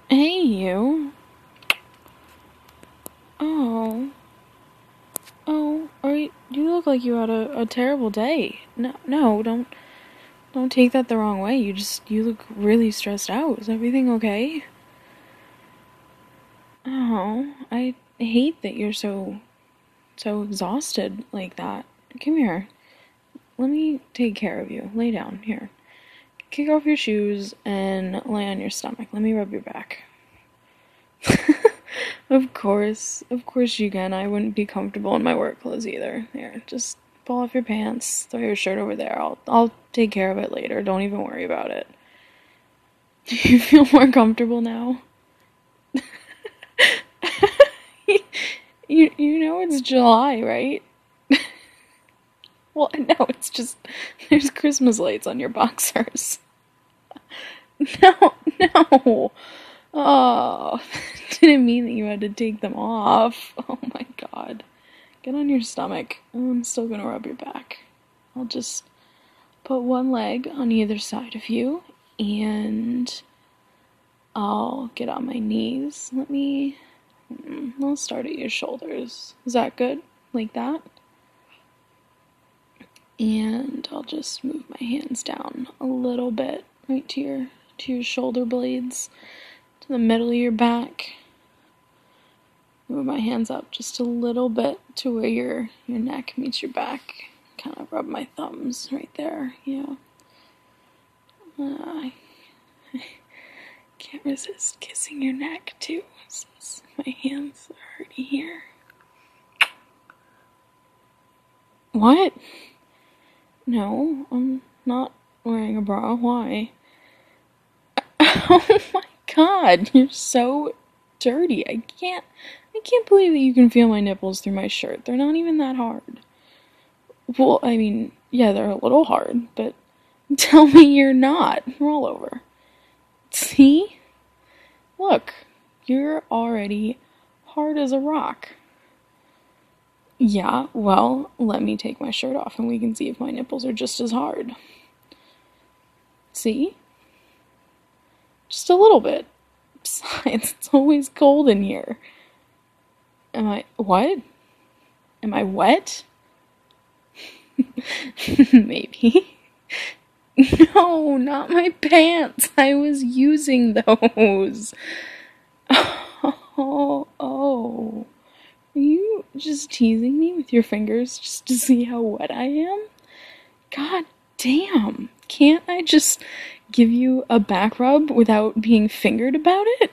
Hey, you. Oh, you look like you had a terrible day. No, don't take that the wrong way. You look really stressed out. Is everything okay? Oh, I hate that you're so exhausted like that. Come here. Let me take care of you. Lay down. Here. Kick off your shoes and lay on your stomach. Let me rub your back. Of course you can. I wouldn't be comfortable in my work clothes either. Here, just pull off your pants, throw your shirt over there. I'll take care of it later. Don't even worry about it. Do you feel more comfortable now? You know it's July, right? Well, no, it's just there's Christmas lights on your boxers. No, no. Oh, didn't mean that you had to take them off. Oh my god. Get on your stomach. I'm still gonna rub your back. I'll just put one leg on either side of you, and I'll get on my knees. I'll start at your shoulders. Is that good? Like that? And I'll just move my hands down a little bit, right to your shoulder blades, to the middle of your back. Move my hands up just a little bit to where your neck meets your back. Kind of rub my thumbs right there. Yeah. I can't resist kissing your neck too, since my hands are hurting here. What? No, I'm not wearing a bra. Why? Oh my god, you're so dirty. I can't believe that you can feel my nipples through my shirt. They're not even that hard. Well, I mean, yeah, they're a little hard, but tell me you're not. Roll over. See? Look, you're already hard as a rock. Yeah, well, let me take my shirt off and we can see if my nipples are just as hard. See? Just a little bit. Besides, it's always cold in here. What? Am I wet? Maybe. No, not my pants. I was using those. Oh. Are you just teasing me with your fingers just to see how wet I am? God damn. Can't I just give you a back rub without being fingered about it?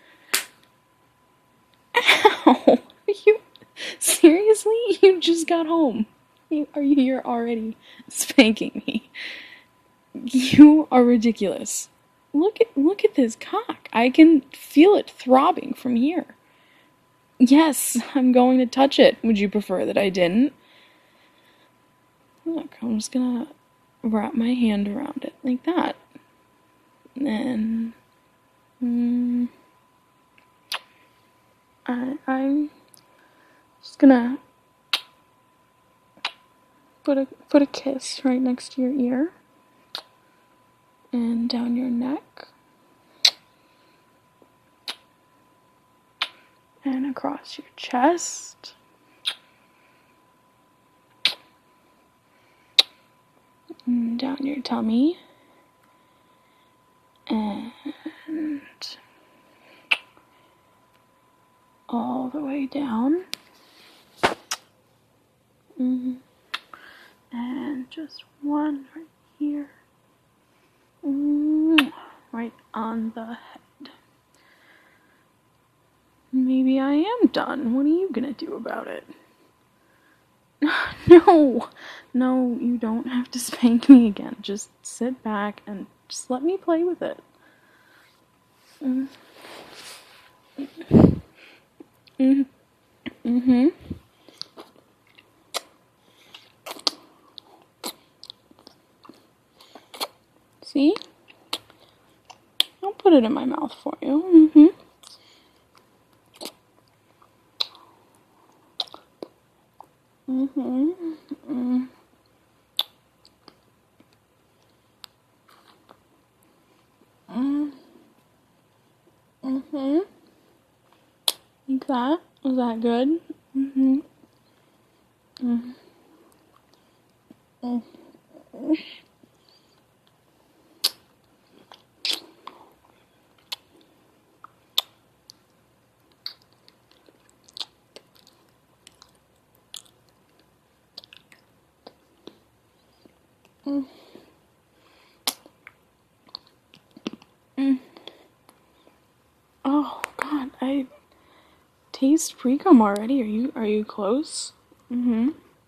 Ow. Are you seriously? You just got home. You're already spanking me. You are ridiculous. Look at this cock. I can feel it throbbing from here. Yes, I'm going to touch it. Would you prefer that I didn't? Look, I'm just gonna wrap my hand around it like that. And I'm just gonna put a kiss right next to your ear and down your neck and across your chest. And down your tummy and all the way down. And just one right here. Right on the head. Maybe I am done. What are you gonna do about it? No, you don't have to spank me again. Just sit back and just let me play with it. Mm-hmm. See? I'll put it in my mouth for you. like that? Was that good? Mm-hmm. Mm-hmm. Mm. Mm. Oh God, I taste pre-cum already. Are you close? Mm-hmm.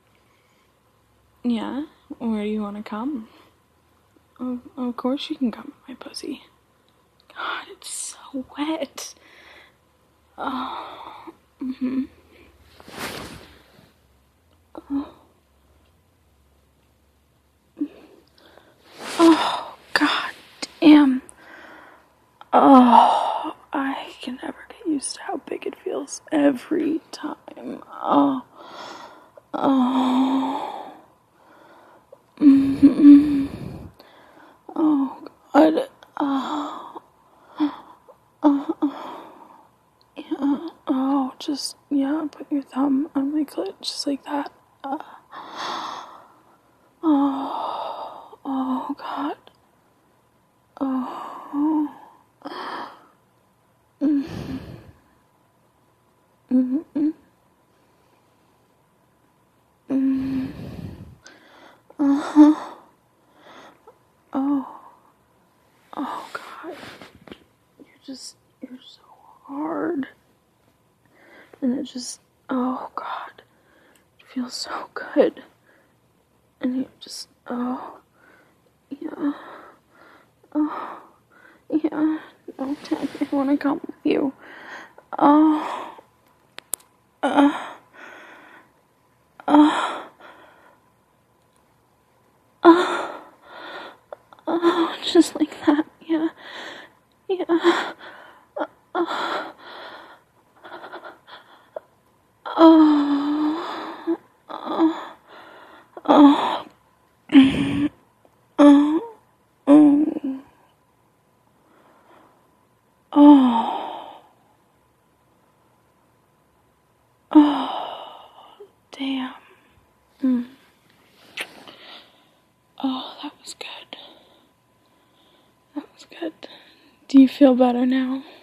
Yeah. Where do you want to come? Oh, of course you can come, my pussy. God, it's so wet. Oh. Mm-hmm. Oh God, damn. Oh, I can never get used to how big it feels every time. Oh. Oh. Mm-hmm. Oh God. Oh. Yeah. Oh, just, yeah, put your thumb on my clit, just like that. Oh. Oh, God. Oh. Mm-hmm. Mm. Uh-huh. Oh. Oh, God. You're so hard. And it just, oh, God. It feels so good. And you just, oh, yeah. Oh, yeah. No, Ted, I want to come with you. Oh, oh, just like that. Yeah, yeah. Oh, oh, oh, oh, oh, oh, oh, damn. Mm. Oh, that was good. That was good. Do you feel better now?